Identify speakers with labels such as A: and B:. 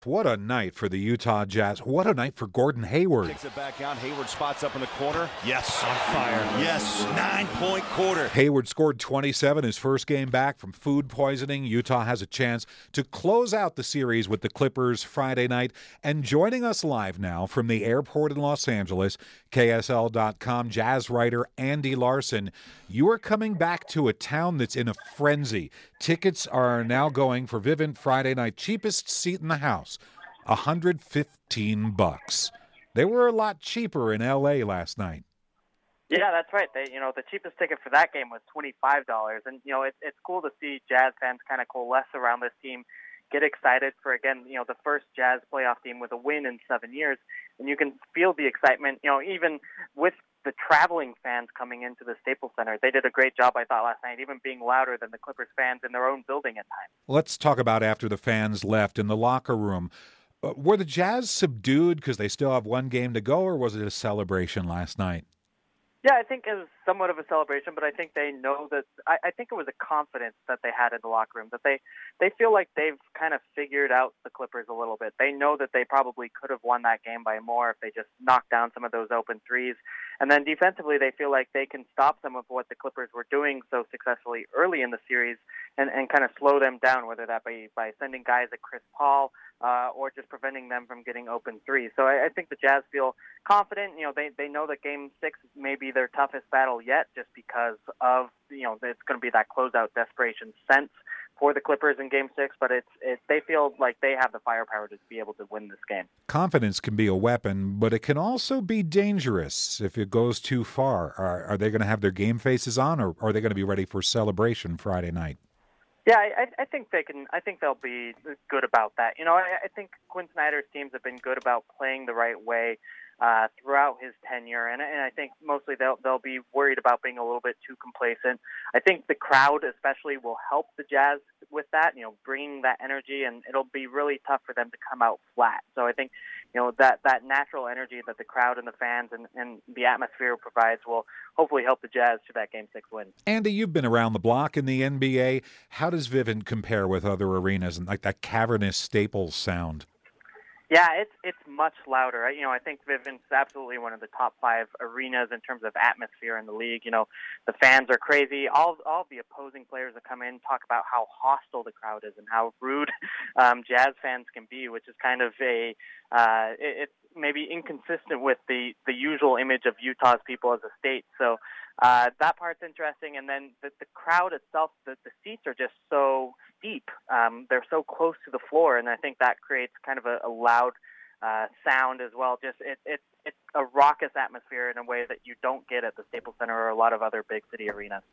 A: What a night for the Utah Jazz. What a night for Gordon Hayward.
B: Kicks it back out. Hayward spots up in the corner. Yes.
C: On fire.
B: Yes. 9-point quarter.
A: Hayward scored 27 his first game back from food poisoning. Utah has a chance to close out the series with the Clippers Friday night. And joining us live now from the airport in Los Angeles, KSL.com Jazz writer Andy Larson. You are coming back to a town that's in a frenzy. Tickets are now going for Vivint Friday night. Cheapest seat in the house, $115. They were a lot cheaper in L.A. last night.
D: Yeah, that's right. The cheapest ticket for that game was $25, and it's cool to see Jazz fans kind of coalesce around this team, get excited for again, the first Jazz playoff team with a win in 7 years, and you can feel the excitement. Even with the traveling fans coming into the Staples Center, they did a great job, I thought, last night, even being louder than the Clippers fans in their own building at times.
A: Let's talk about after the fans left in the locker room. Were the Jazz subdued because they still have one game to go, or was it a celebration last night?
D: Yeah, I think it was somewhat of a celebration, but I think they know that. I think it was a confidence that they had in the locker room, that they feel like they've kind of figured out the Clippers a little bit. They know that they probably could have won that game by more if they just knocked down some of those open threes. And then defensively, they feel like they can stop some of what the Clippers were doing so successfully early in the series and kind of slow them down, whether that be by sending guys at Chris Paul or just preventing them from getting open threes. So I think the Jazz feel confident. They know that Game 6 may be their toughest battle yet, just because of it's going to be that closeout desperation sense for the Clippers in Game 6. But they feel like they have the firepower to be able to win this game.
A: Confidence can be a weapon, but it can also be dangerous if it goes too far. Are they going to have their game faces on, or are they going to be ready for celebration Friday night?
D: Yeah, I think they can. I think they'll be good about that. I think Quinn Snyder's teams have been good about playing the right way throughout his tenure, and I think mostly they'll be worried about being a little bit too complacent. I think the crowd especially will help the Jazz with that, bringing that energy, and it'll be really tough for them to come out flat. So I think, that natural energy that the crowd and the fans and the atmosphere provides will hopefully help the Jazz to that Game 6 win.
A: Andy, you've been around the block in the NBA. How does Vivint compare with other arenas and like that cavernous Staples sound?
D: Yeah, it's much louder. I think Vivint's absolutely one of the top 5 arenas in terms of atmosphere in the league. The fans are crazy. All the opposing players that come in talk about how hostile the crowd is and how rude Jazz fans can be, which is kind of it's maybe inconsistent with the usual image of Utah's people as a state. So that part's interesting. And then the crowd itself, the seats are just so steep. They're so close to the floor, and I think that creates kind of a loud sound as well. Just it's a raucous atmosphere in a way that you don't get at the Staples Center or a lot of other big city arenas.